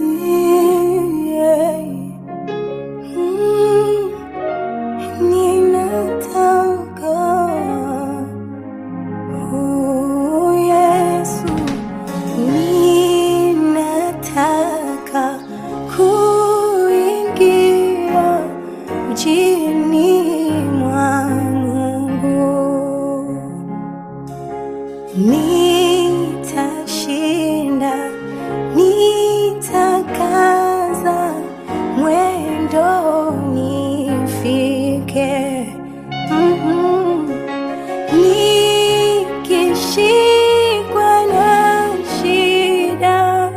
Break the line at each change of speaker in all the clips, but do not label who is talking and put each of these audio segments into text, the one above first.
Nitashinda, nitakaza mwendo nifike. Nikishikwa na shida,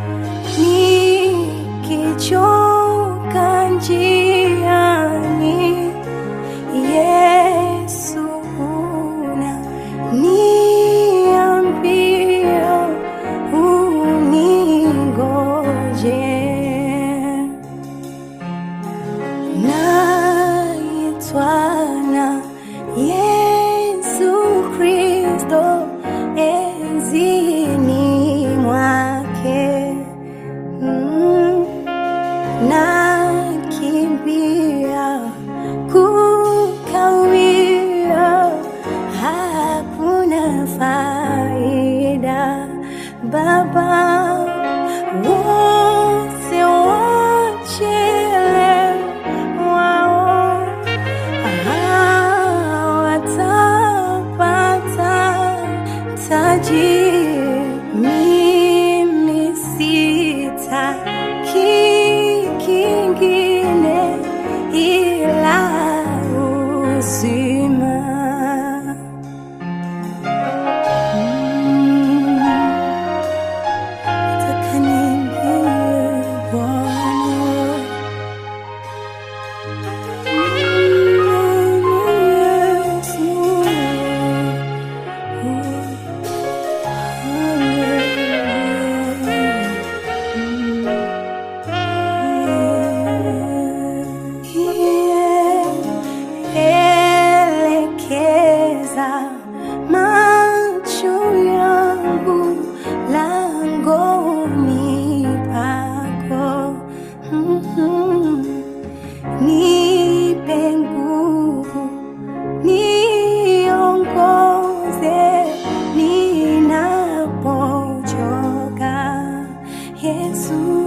nikichoka njiani, Yesu unaniambia uningoje. Naitwa na Yesu Kristo enzini mwake, nakimbia kukawia, hakuna faida. Baba wose wachelewa watapata taji. Mimi sitaki kingine ila uzima. Nataka nimbie Bwana, elekeza macho yangu langoni pako. Nipe nguvu, niongoze ninapochoka, Yesu.